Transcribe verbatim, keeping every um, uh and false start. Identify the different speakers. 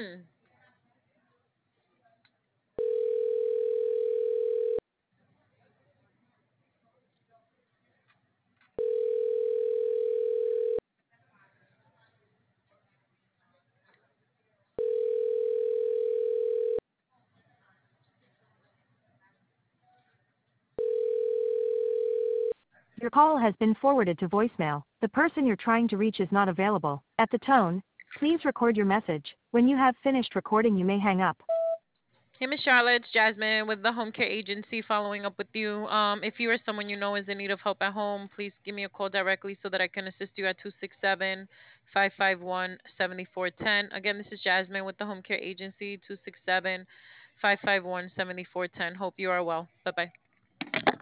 Speaker 1: Your call has been forwarded to voicemail. The person you're trying to reach is not available. At the tone, please record your message. When you have finished recording, you may hang up.
Speaker 2: Hey, Miss Charlotte, it's Jasmine with the Home Care Agency following up with you. Um, if you or someone you know is in need of help at home, please give me a call directly so that I can assist you at two six seven, five five one, seven four one zero. Again, this is Jasmine with the Home Care Agency, two six seven, five five one, seven four one zero. Hope you are well. Bye bye.